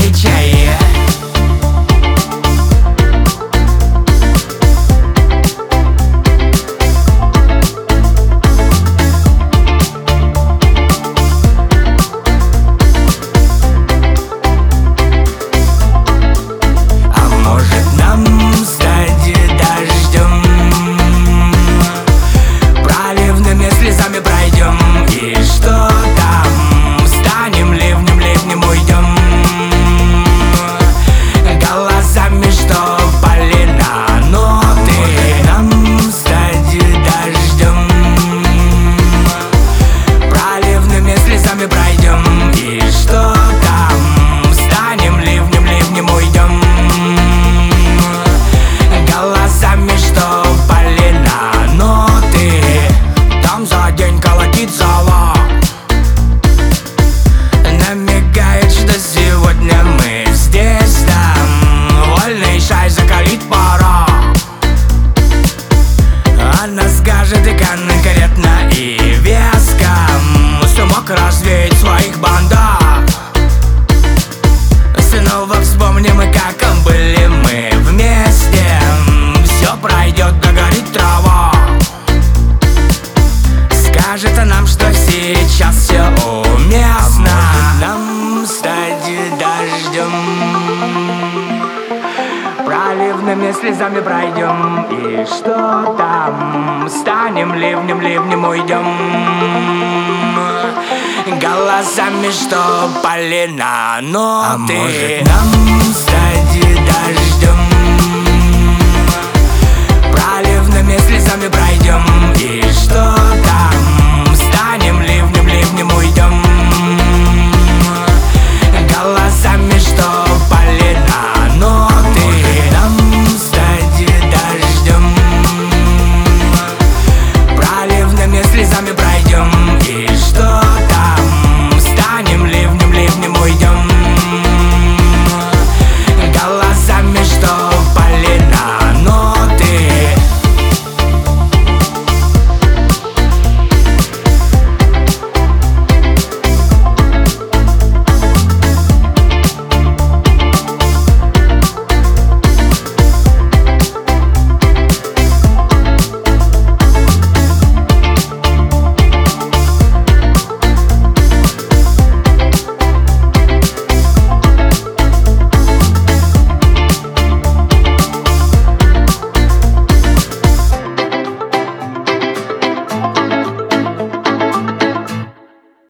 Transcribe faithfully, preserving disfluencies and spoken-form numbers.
чай. Она скажет и конкретно, и веско смог развеять своих бандах. Снова вспомним, как были мы вместе. Все пройдет, догорит трава. Скажет нам, что сейчас все уместно. А может нам стать дождем, проливными слезами пройдем, и что там? Станем ливнем, ливнем уйдем. Голосами, что полина, но а ты может нам стать дождем, проливными слезами пройдем, и что там? Станем ливнем, ливнем уйдем.